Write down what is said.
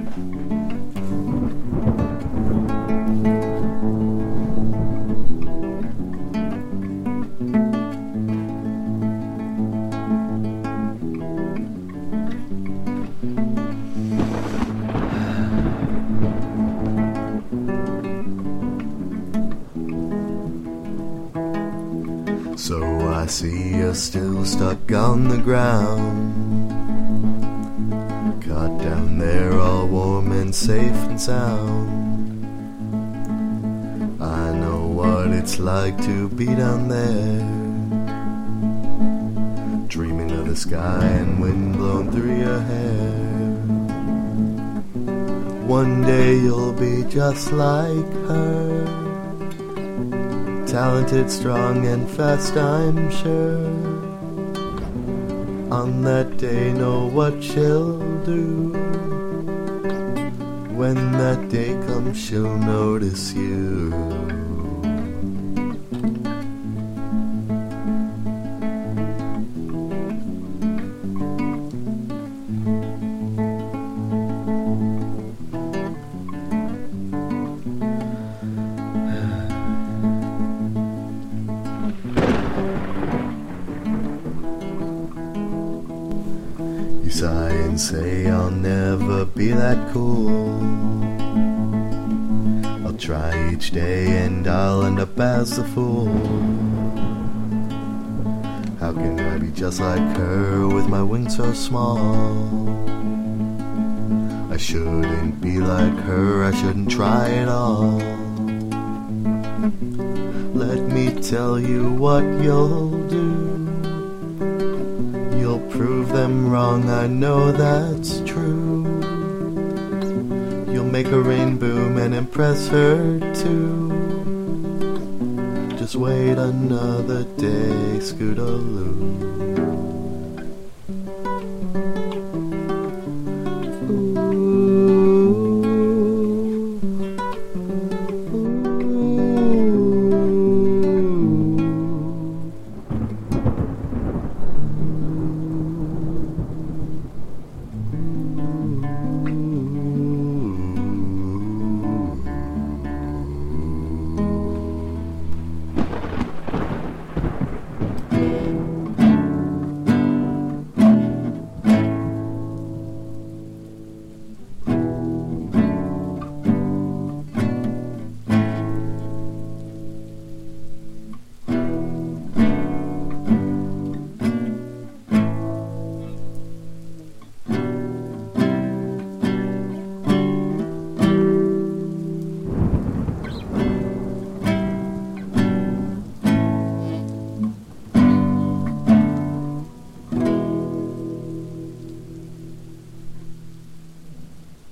So I see you're still stuck on the ground, caught down there all warm and safe and sound. I know what it's like to be down there, dreaming of the sky and wind blowing through your hair. One day you'll be just like her, talented, strong, and fast, I'm sure. On that day, know what she'll do. When that day comes, she'll notice you. You sigh and say I'll never be that cool. I'll try each day and I'll end up as a fool. How can I be just like her with my wings so small? I shouldn't be like her, I shouldn't try at all. Let me tell you what you'll do. You'll prove them wrong, I know that's true. You'll make her rain boom and impress her too. Just wait another day, Scootaloo.